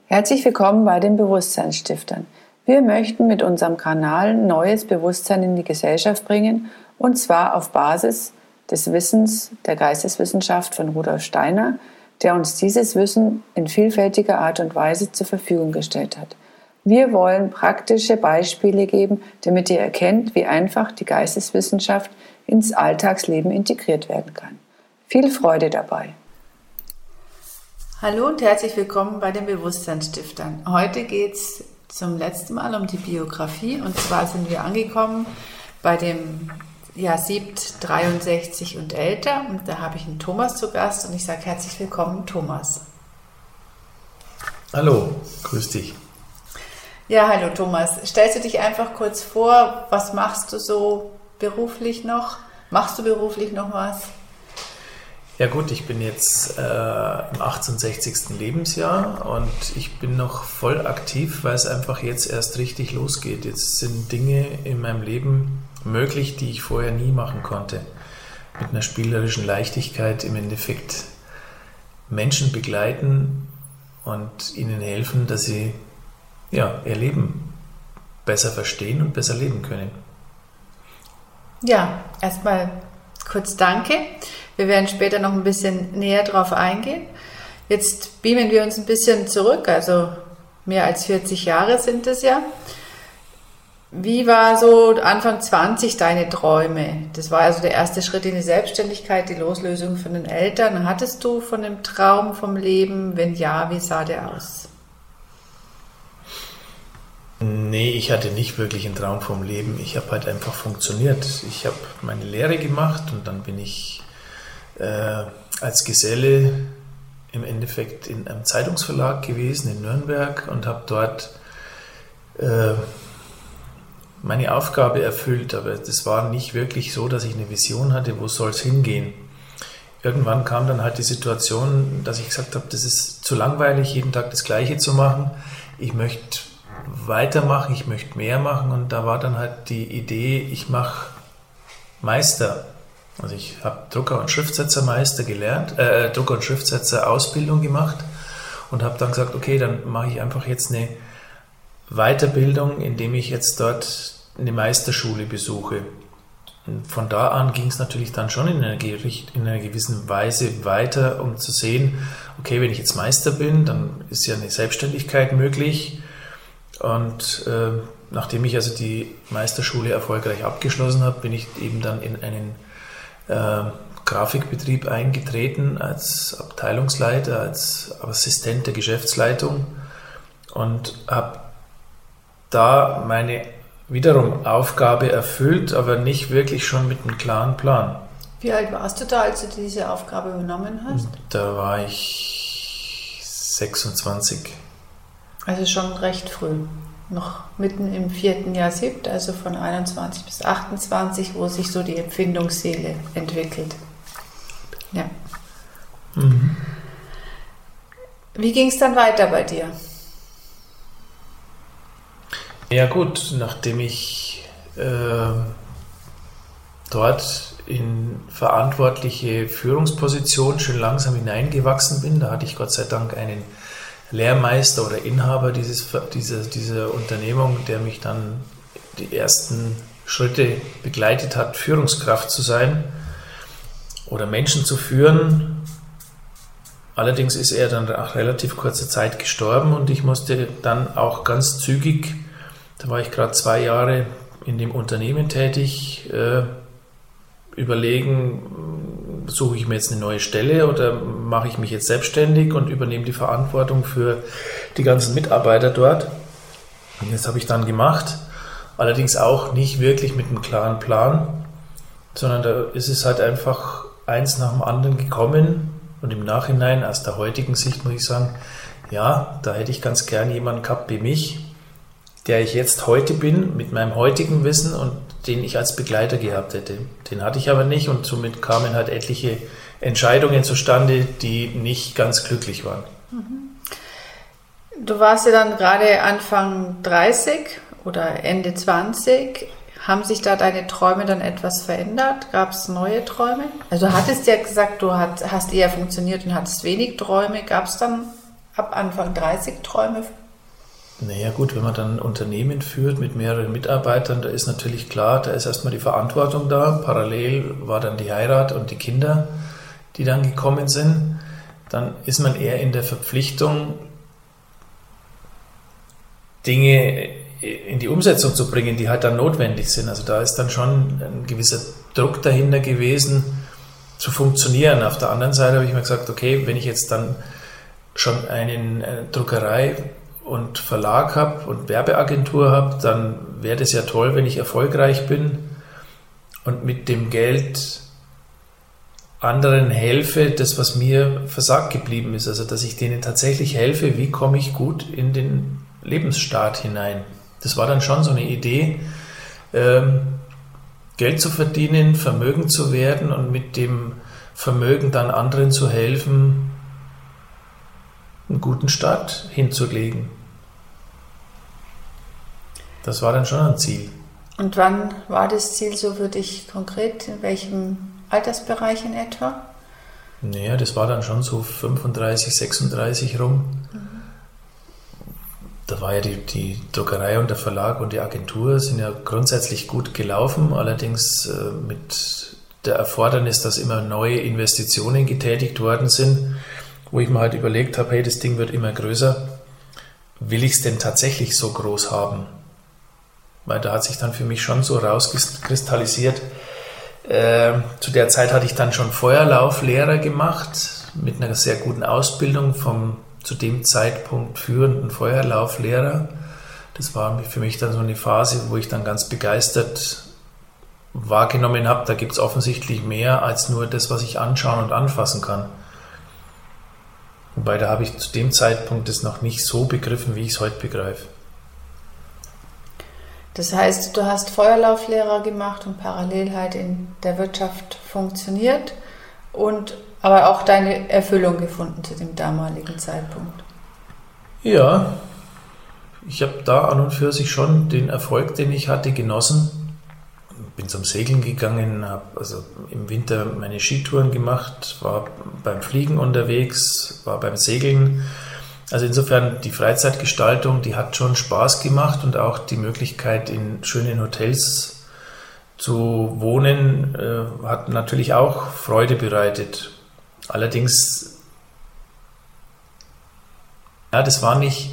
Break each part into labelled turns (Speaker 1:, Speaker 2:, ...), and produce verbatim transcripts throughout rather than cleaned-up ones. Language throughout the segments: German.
Speaker 1: Herzlich willkommen bei den Bewusstseinsstiftern. Wir möchten mit unserem Kanal neues Bewusstsein in die Gesellschaft bringen, und zwar auf Basis des Wissens der Geisteswissenschaft von Rudolf Steiner, der uns dieses Wissen in vielfältiger Art und Weise zur Verfügung gestellt hat. Wir wollen praktische Beispiele geben, damit ihr erkennt, wie einfach die Geisteswissenschaft ins Alltagsleben integriert werden kann. Viel Freude dabei!
Speaker 2: Hallo und herzlich willkommen bei den Bewusstseinsstiftern. Heute geht es zum letzten Mal um die Biografie, und zwar sind wir angekommen bei dem ja, Siebt dreiundsechzig und älter, und da habe ich einen Thomas zu Gast und ich sage herzlich willkommen, Thomas.
Speaker 3: Hallo, grüß dich.
Speaker 2: Ja, hallo Thomas. Stellst du dich einfach kurz vor, was machst du so beruflich noch? Machst du beruflich noch was?
Speaker 3: Ja gut, ich bin jetzt äh, im achtundsechzigsten Lebensjahr und ich bin noch voll aktiv, weil es einfach jetzt erst richtig losgeht. Jetzt sind Dinge in meinem Leben möglich, die ich vorher nie machen konnte. Mit einer spielerischen Leichtigkeit im Endeffekt Menschen begleiten und ihnen helfen, dass sie ja, ihr Leben besser verstehen und besser leben können.
Speaker 2: Ja, erstmal kurz danke. Wir werden später noch ein bisschen näher drauf eingehen. Jetzt beamen wir uns ein bisschen zurück, also mehr als vierzig Jahre sind es ja. Wie war so Anfang zwanzig deine Träume? Das war also der erste Schritt in die Selbstständigkeit, die Loslösung von den Eltern. Hattest du von dem Traum vom Leben? Wenn ja, wie sah der aus?
Speaker 3: Nee, ich hatte nicht wirklich einen Traum vom Leben. Ich habe halt einfach funktioniert. Ich habe meine Lehre gemacht und dann bin ich äh, als Geselle im Endeffekt in einem Zeitungsverlag gewesen in Nürnberg und habe dort äh, meine Aufgabe erfüllt. Aber das war nicht wirklich so, dass ich eine Vision hatte, wo soll es hingehen. Irgendwann kam dann halt die Situation, dass ich gesagt habe, das ist zu langweilig, jeden Tag das Gleiche zu machen. Ich möchte weitermachen, ich möchte mehr machen, und da war dann halt die Idee, ich mache Meister. Also ich habe Drucker- und Schriftsetzermeister gelernt, äh, Drucker- und Schriftsetzer-Ausbildung gemacht und habe dann gesagt, okay, dann mache ich einfach jetzt eine Weiterbildung, indem ich jetzt dort eine Meisterschule besuche. Und von da an ging es natürlich dann schon in einer, in einer gewissen Weise weiter, um zu sehen, okay, wenn ich jetzt Meister bin, dann ist ja eine Selbstständigkeit möglich. Und äh, nachdem ich also die Meisterschule erfolgreich abgeschlossen habe, bin ich eben dann in einen äh, Grafikbetrieb eingetreten als Abteilungsleiter, als Assistent der Geschäftsleitung und habe da meine wiederum Aufgabe erfüllt, aber nicht wirklich schon mit einem klaren Plan.
Speaker 2: Wie alt warst du da, als du diese Aufgabe übernommen hast?
Speaker 3: Da war ich sechsundzwanzig.
Speaker 2: Also schon recht früh, noch mitten im vierten Jahr Siebt, also von einundzwanzig bis achtundzwanzig, wo sich so die Empfindungsseele entwickelt. Ja.
Speaker 3: Mhm.
Speaker 2: Wie ging es dann weiter bei dir?
Speaker 3: Ja gut, nachdem ich äh, dort in verantwortliche Führungspositionen schon langsam hineingewachsen bin, da hatte ich Gott sei Dank einen Lehrmeister oder Inhaber dieses, dieser, dieser Unternehmung, der mich dann die ersten Schritte begleitet hat, Führungskraft zu sein oder Menschen zu führen. Allerdings ist er dann nach relativ kurzer Zeit gestorben und ich musste dann auch ganz zügig, da war ich gerade zwei Jahre in dem Unternehmen tätig, äh, überlegen, suche ich mir jetzt eine neue Stelle oder mache ich mich jetzt selbstständig und übernehme die Verantwortung für die ganzen Mitarbeiter dort. Und das habe ich dann gemacht, allerdings auch nicht wirklich mit einem klaren Plan, sondern da ist es halt einfach eins nach dem anderen gekommen und im Nachhinein, aus der heutigen Sicht muss ich sagen, ja, da hätte ich ganz gern jemanden gehabt wie mich, der ich jetzt heute bin, mit meinem heutigen Wissen und den ich als Begleiter gehabt hätte. Den hatte ich aber nicht und somit kamen halt etliche Entscheidungen zustande, die nicht ganz glücklich waren.
Speaker 2: Du warst ja dann gerade Anfang dreißig oder Ende zwanzig. Haben sich da deine Träume dann etwas verändert? Gab es neue Träume? Also du hattest ja gesagt, du hast eher funktioniert und hattest wenig Träume. Gab es dann ab Anfang dreißig Träume?
Speaker 3: Naja gut, wenn man dann ein Unternehmen führt mit mehreren Mitarbeitern, da ist natürlich klar, da ist erstmal die Verantwortung da. Parallel war dann die Heirat und die Kinder, die dann gekommen sind. Dann ist man eher in der Verpflichtung, Dinge in die Umsetzung zu bringen, die halt dann notwendig sind. Also da ist dann schon ein gewisser Druck dahinter gewesen, zu funktionieren. Auf der anderen Seite habe ich mir gesagt, okay, wenn ich jetzt dann schon einen, eine Druckerei und Verlag habe und Werbeagentur habe, dann wäre das ja toll, wenn ich erfolgreich bin und mit dem Geld anderen helfe, das, was mir versagt geblieben ist. Also, dass ich denen tatsächlich helfe, wie komme ich gut in den Lebensstart hinein. Das war dann schon so eine Idee, ähm, Geld zu verdienen, Vermögen zu werden und mit dem Vermögen dann anderen zu helfen, einen guten Start hinzulegen. Das war dann schon ein Ziel.
Speaker 2: Und wann war das Ziel so für dich konkret? In welchem Altersbereich in etwa?
Speaker 3: Naja, das war dann schon so fünfunddreißig, sechsunddreißig rum. Mhm. Da war ja die, die Druckerei und der Verlag und die Agentur sind ja grundsätzlich gut gelaufen, allerdings äh, mit der Erfordernis, dass immer neue Investitionen getätigt worden sind, wo ich mir halt überlegt habe, hey, das Ding wird immer größer, will ich es denn tatsächlich so groß haben? Weil da hat sich dann für mich schon so rauskristallisiert, äh, zu der Zeit hatte ich dann schon Feuerlauflehrer gemacht, mit einer sehr guten Ausbildung vom zu dem Zeitpunkt führenden Feuerlauflehrer. Das war für mich dann so eine Phase, wo ich dann ganz begeistert wahrgenommen habe, da gibt es offensichtlich mehr als nur das, was ich anschauen und anfassen kann. Wobei, da habe ich zu dem Zeitpunkt das noch nicht so begriffen, wie ich es heute begreife.
Speaker 2: Das heißt, du hast Feuerlauflehrer gemacht und parallel halt in der Wirtschaft funktioniert und aber auch deine Erfüllung gefunden zu dem damaligen Zeitpunkt.
Speaker 3: Ja, ich habe da an und für sich schon den Erfolg, den ich hatte, genossen. Bin zum Segeln gegangen, habe also im Winter meine Skitouren gemacht, war beim Fliegen unterwegs, war beim Segeln. Also insofern die Freizeitgestaltung, die hat schon Spaß gemacht und auch die Möglichkeit, in schönen Hotels zu wohnen, äh, hat natürlich auch Freude bereitet. Allerdings, ja, das war nicht,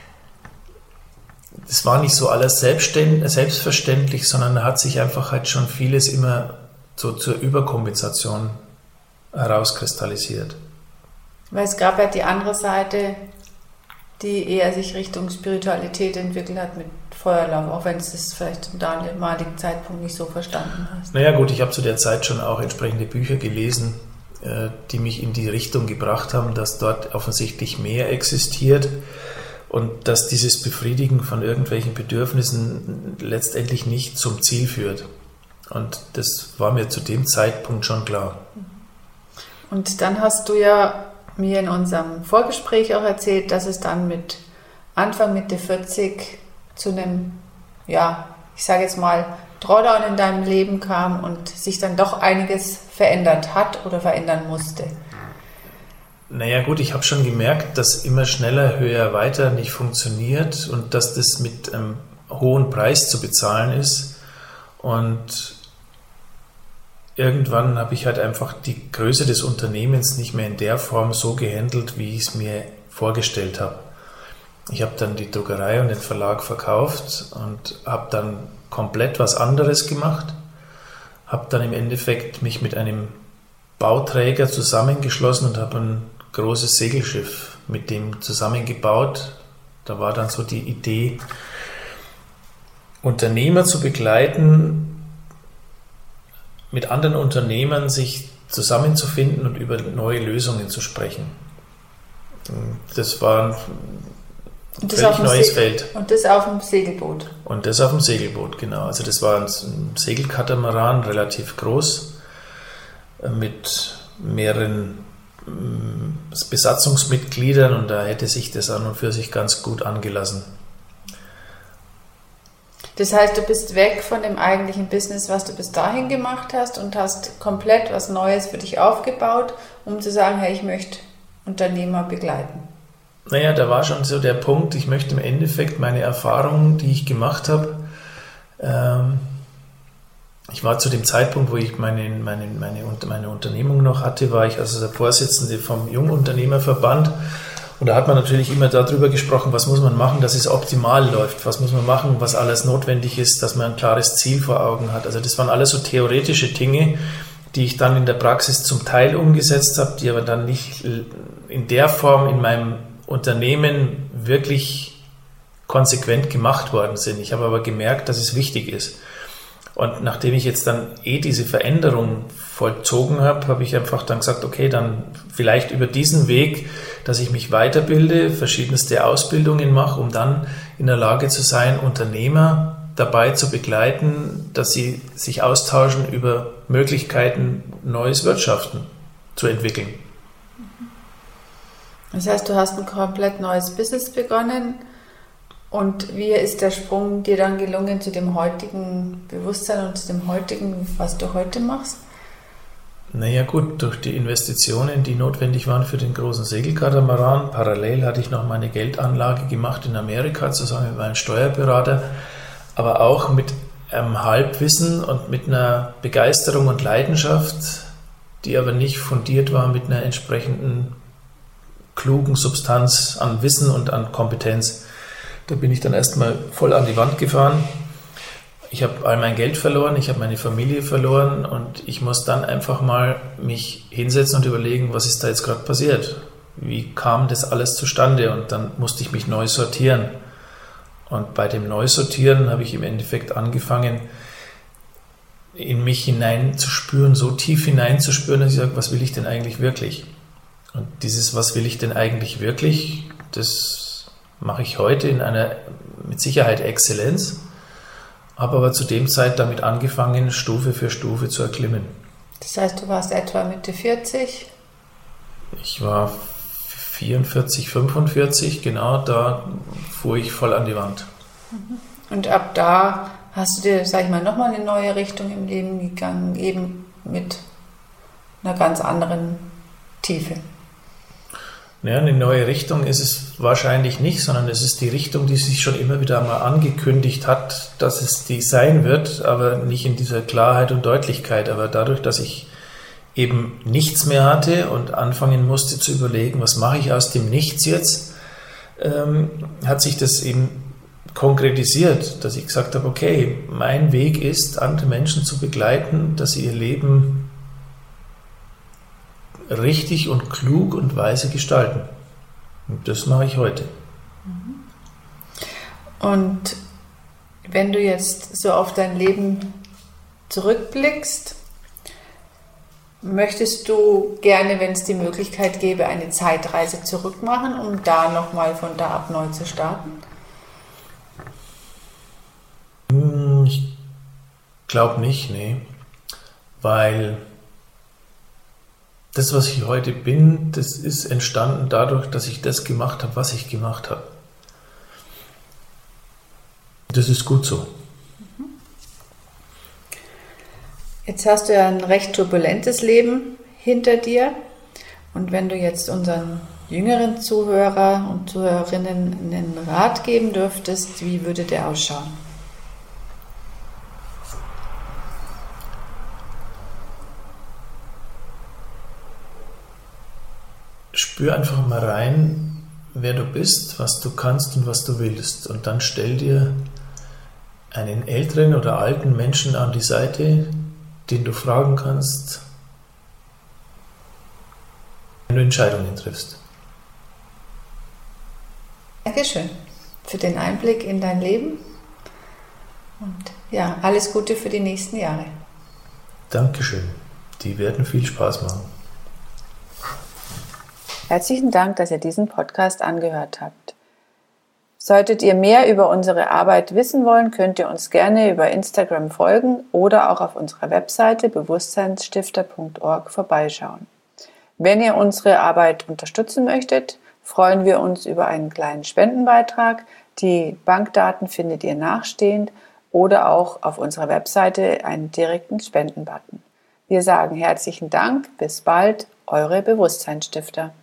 Speaker 3: das war nicht so alles selbstverständlich, sondern da hat sich einfach halt schon vieles immer so zur Überkompensation herauskristallisiert.
Speaker 2: Weil es gab ja die andere Seite, die eher sich Richtung Spiritualität entwickelt hat mit Feuerlauf, auch wenn du es vielleicht zum damaligen Zeitpunkt nicht so verstanden hast.
Speaker 3: Naja gut, ich habe zu der Zeit schon auch entsprechende Bücher gelesen, die mich in die Richtung gebracht haben, dass dort offensichtlich mehr existiert und dass dieses Befriedigen von irgendwelchen Bedürfnissen letztendlich nicht zum Ziel führt. Und das war mir zu dem Zeitpunkt schon klar.
Speaker 2: Und dann hast du ja mir in unserem Vorgespräch auch erzählt, dass es dann mit Anfang, Mitte vierzig zu einem, ja, ich sage jetzt mal, Drawdown in deinem Leben kam und sich dann doch einiges verändert hat oder verändern musste.
Speaker 3: Naja gut, ich habe schon gemerkt, dass immer schneller, höher, weiter nicht funktioniert und dass das mit einem hohen Preis zu bezahlen ist. Und irgendwann habe ich halt einfach die Größe des Unternehmens nicht mehr in der Form so gehandelt, wie ich es mir vorgestellt habe. Ich habe dann die Druckerei und den Verlag verkauft und habe dann komplett was anderes gemacht. Habe dann im Endeffekt mich mit einem Bauträger zusammengeschlossen und habe ein großes Segelschiff mit dem zusammengebaut. Da war dann so die Idee, Unternehmer zu begleiten, mit anderen Unternehmern sich zusammenzufinden und über neue Lösungen zu sprechen. Das war ein völlig neues
Speaker 2: Se-
Speaker 3: Feld.
Speaker 2: Und das auf dem Segelboot.
Speaker 3: Und das auf dem Segelboot, genau. Also das war ein Segelkatamaran, relativ groß, mit mehreren Besatzungsmitgliedern und da hätte sich das an und für sich ganz gut angelassen.
Speaker 2: Das heißt, du bist weg von dem eigentlichen Business, was du bis dahin gemacht hast und hast komplett was Neues für dich aufgebaut, um zu sagen, hey, ich möchte Unternehmer begleiten.
Speaker 3: Naja, da war schon so der Punkt, ich möchte im Endeffekt meine Erfahrungen, die ich gemacht habe, ähm, ich war zu dem Zeitpunkt, wo ich meine, meine, meine, meine Unternehmung noch hatte, war ich also der Vorsitzende vom Jungunternehmerverband. Und da hat man natürlich immer darüber gesprochen, was muss man machen, dass es optimal läuft, was muss man machen, was alles notwendig ist, dass man ein klares Ziel vor Augen hat. Also das waren alles so theoretische Dinge, die ich dann in der Praxis zum Teil umgesetzt habe, die aber dann nicht in der Form in meinem Unternehmen wirklich konsequent gemacht worden sind. Ich habe aber gemerkt, dass es wichtig ist. Und nachdem ich jetzt dann eh diese Veränderung vollzogen habe, habe ich einfach dann gesagt, okay, dann vielleicht über diesen Weg, dass ich mich weiterbilde, verschiedenste Ausbildungen mache, um dann in der Lage zu sein, Unternehmer dabei zu begleiten, dass sie sich austauschen über Möglichkeiten, neues Wirtschaften zu entwickeln.
Speaker 2: Das heißt, du hast ein komplett neues Business begonnen. Und wie ist der Sprung dir dann gelungen zu dem heutigen Bewusstsein und zu dem heutigen, was du heute machst?
Speaker 3: Naja gut, durch die Investitionen, die notwendig waren für den großen Segelkatamaran. Parallel hatte ich noch meine Geldanlage gemacht in Amerika zusammen mit meinem Steuerberater, aber auch mit einem Halbwissen und mit einer Begeisterung und Leidenschaft, die aber nicht fundiert war mit einer entsprechenden klugen Substanz an Wissen und an Kompetenz. Da bin ich dann erstmal voll an die Wand gefahren. Ich habe all mein Geld verloren, ich habe meine Familie verloren und ich muss dann einfach mal mich hinsetzen und überlegen, was ist da jetzt gerade passiert? Wie kam das alles zustande? Und dann musste ich mich neu sortieren. Und bei dem Neusortieren habe ich im Endeffekt angefangen, in mich hineinzuspüren, so tief hineinzuspüren, dass ich sage, was will ich denn eigentlich wirklich? Und dieses, was will ich denn eigentlich wirklich, das mache ich heute in einer mit Sicherheit Exzellenz, habe aber zu dem Zeit damit angefangen, Stufe für Stufe zu erklimmen.
Speaker 2: Das heißt, du warst etwa Mitte vierzig?
Speaker 3: Ich war vierundvierzig, fünfundvierzig, genau, da fuhr ich voll an die Wand.
Speaker 2: Und ab da hast du dir, sag ich mal, nochmal eine neue Richtung im Leben gegangen, eben mit einer ganz anderen Tiefe.
Speaker 3: Ja, eine neue Richtung ist es wahrscheinlich nicht, sondern es ist die Richtung, die sich schon immer wieder mal angekündigt hat, dass es die sein wird, aber nicht in dieser Klarheit und Deutlichkeit. Aber dadurch, dass ich eben nichts mehr hatte und anfangen musste zu überlegen, was mache ich aus dem Nichts jetzt, ähm, hat sich das eben konkretisiert, dass ich gesagt habe, okay, mein Weg ist, andere Menschen zu begleiten, dass sie ihr Leben richtig und klug und weise gestalten. Und das mache ich heute.
Speaker 2: Und wenn du jetzt so auf dein Leben zurückblickst, möchtest du gerne, wenn es die Möglichkeit gäbe, eine Zeitreise zurückmachen, um da nochmal von da ab neu zu starten?
Speaker 3: Ich glaube nicht, nee. Weil das, was ich heute bin, das ist entstanden dadurch, dass ich das gemacht habe, was ich gemacht habe. Das ist gut so.
Speaker 2: Jetzt hast du ja ein recht turbulentes Leben hinter dir. Und wenn du jetzt unseren jüngeren Zuhörer und Zuhörerinnen einen Rat geben dürftest, wie würde der ausschauen?
Speaker 3: Spür einfach mal rein, wer du bist, was du kannst und was du willst. Und dann stell dir einen älteren oder alten Menschen an die Seite, den du fragen kannst, wenn du Entscheidungen triffst.
Speaker 2: Dankeschön für den Einblick in dein Leben. Und ja, alles Gute für die nächsten Jahre.
Speaker 3: Dankeschön. Die werden viel Spaß machen.
Speaker 1: Herzlichen Dank, dass ihr diesen Podcast angehört habt. Solltet ihr mehr über unsere Arbeit wissen wollen, könnt ihr uns gerne über Instagram folgen oder auch auf unserer Webseite bewusstseinsstifter punkt org vorbeischauen. Wenn ihr unsere Arbeit unterstützen möchtet, freuen wir uns über einen kleinen Spendenbeitrag. Die Bankdaten findet ihr nachstehend oder auch auf unserer Webseite einen direkten Spendenbutton. Wir sagen herzlichen Dank, bis bald, eure Bewusstseinsstifter.